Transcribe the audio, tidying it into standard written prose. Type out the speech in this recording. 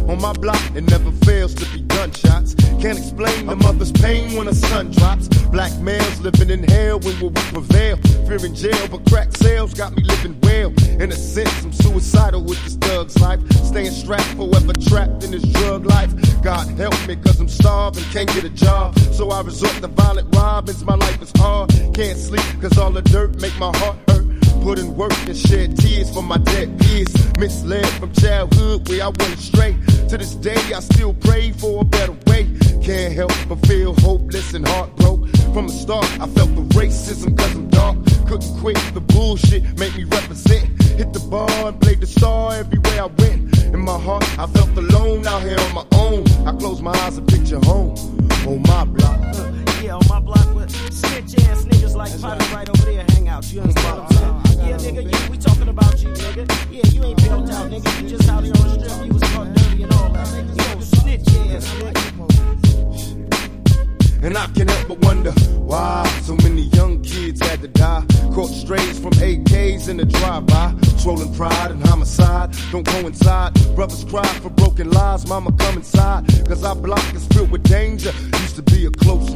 On my block, it never fails to be gunshots. Can't explain the mother's pain when the sun drops. Black males living in hell when will we prevail? Fear in jail, but crack sales got me living well. In a sense, I'm suicidal with this thug's life. Staying strapped, forever trapped in this drug life. God help me, cause I'm starving, can't get a job. So I resort to violent robins, my life is hard. Can't sleep, cause all the dirt make my heart hurt. Put in work and shed tears for my dead peers. Misled from childhood where I went astray. To this day I still pray for a better way. Can't help but feel hopeless and heartbroken. From the start I felt the racism cause I'm dark. Couldn't quit the bullshit, make me represent. Hit the bar and played the star everywhere I went. In my heart I felt alone out here on my own. I close my eyes and picture home on my block. Yeah, on my block with snitch ass niggas like Potter right over there hang out. You understand what I'm saying? Yeah, nigga, yeah, we talking about you, nigga. Yeah, you ain't built out, nigga. You just out here on the strip. You was caught dirty and all that. You know, snitch ass nigga. And I can't help but wonder why so many young kids had to die. Caught strays from AKs in the drive-by. Trolling pride and homicide don't coincide. Brothers cry for broken lives, mama come inside. Cause our block is filled with danger. Used to be a close